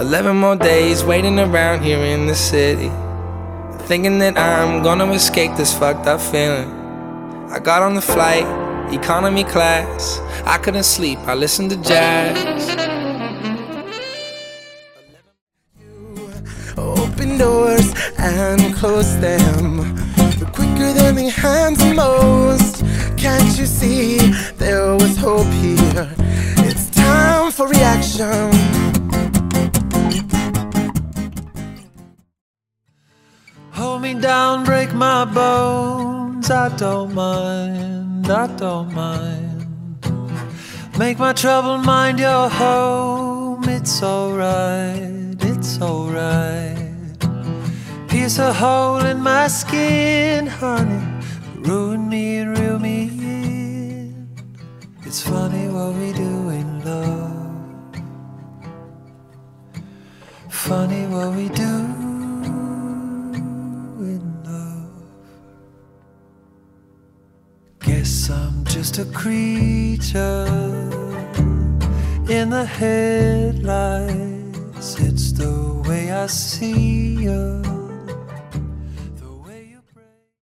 11 more days waiting around here in the city, thinking that I'm gonna escape this fucked up feeling. I got on the flight, economy class. I couldn't sleep, I listened to jazz. Open doors and close them, but quicker than the hands of most. Can't you see there was hope here? It's time for reaction. Hold me down, break my bones, I don't mind, I don't mind. Make my troubled mind your home, it's alright, it's alright. Pierce a hole in my skin, honey, ruin me and reel me in. It's funny what we do in love, funny what we do. Guess I'm just a creature in the headlights. It's the way I see you.